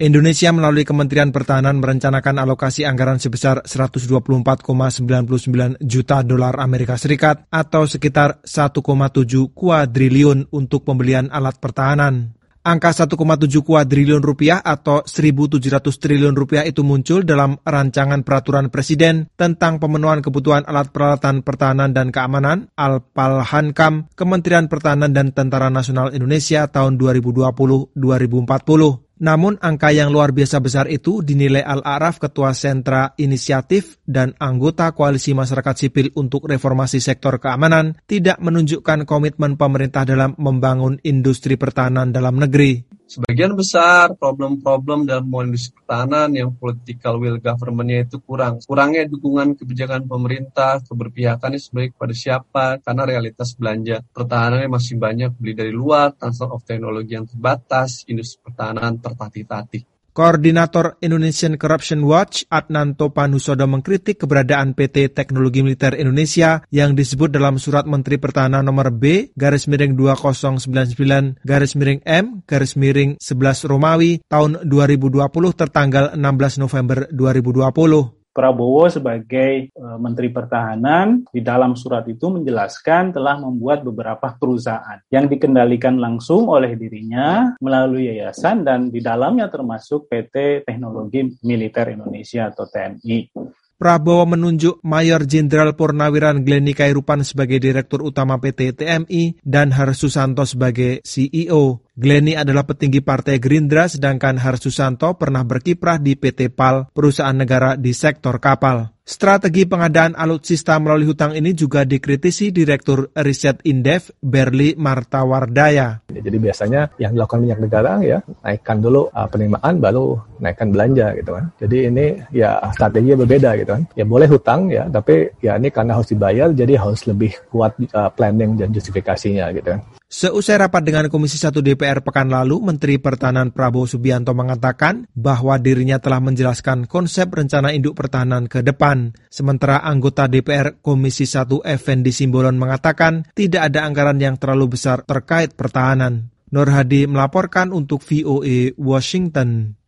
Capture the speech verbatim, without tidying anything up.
Indonesia melalui Kementerian Pertahanan merencanakan alokasi anggaran sebesar seratus dua puluh empat koma sembilan sembilan juta dolar Amerika Serikat atau sekitar satu koma tujuh kuadriliun untuk pembelian alat pertahanan. Angka satu koma tujuh kuadriliun rupiah atau seribu tujuh ratus triliun rupiah itu muncul dalam rancangan peraturan Presiden tentang pemenuhan kebutuhan alat peralatan pertahanan dan keamanan Al-Palhankam, Kementerian Pertahanan dan Tentara Nasional Indonesia tahun dua ribu dua puluh sampai dua ribu empat puluh. Namun angka yang luar biasa besar itu dinilai Al-A'raf, Ketua Sentra Inisiatif dan anggota Koalisi Masyarakat Sipil untuk Reformasi Sektor Keamanan, tidak menunjukkan komitmen pemerintah dalam membangun industri pertahanan dalam negeri. Sebagian besar problem-problem dalam industri pertahanan yang political will government-nya itu kurang. Kurangnya dukungan kebijakan pemerintah, keberpihakannya sebaik pada siapa, karena realitas belanja pertahanannya masih banyak beli dari luar, transfer of teknologi yang terbatas, industri pertahanan tertatih-tatih. Koordinator Indonesian Corruption Watch, Adnan Topanusodo mengkritik keberadaan P T Teknologi Militer Indonesia yang disebut dalam Surat Menteri Pertahanan nomor B, garis miring dua nol sembilan sembilan, garis miring M, garis miring sebelas Romawi, tahun dua ribu dua puluh tertanggal enam belas November dua ribu dua puluh. Prabowo sebagai uh, Menteri Pertahanan di dalam surat itu menjelaskan telah membuat beberapa perusahaan yang dikendalikan langsung oleh dirinya melalui yayasan dan di dalamnya termasuk P T Teknologi Militer Indonesia atau T M I. Prabowo menunjuk Mayor Jenderal Purnawiran Glenny Kairupan sebagai Direktur Utama P T T M I dan Har Susanto sebagai C E O. Glenny adalah petinggi Partai Gerindra, sedangkan Har Susanto pernah berkiprah di P T P A L, perusahaan negara di sektor kapal. Strategi pengadaan alutsista melalui hutang ini juga dikritisi Direktur Riset Indef, Berli Martawardaya. Jadi biasanya yang dilakukan minyak negara ya naikkan dulu uh, penerimaan baru naikkan belanja gitu kan. Jadi ini ya strateginya berbeda gitu kan. Ya boleh hutang ya, tapi ya ini karena harus dibayar jadi harus lebih kuat uh, planning dan justifikasinya gitu kan. Seusai rapat dengan Komisi satu D P R pekan lalu, Menteri Pertahanan Prabowo Subianto mengatakan bahwa dirinya telah menjelaskan konsep rencana induk pertahanan ke depan. Sementara anggota D P R Komisi satu Effendi Simbolon mengatakan tidak ada anggaran yang terlalu besar terkait pertahanan. Nur Hadi melaporkan untuk V O A Washington.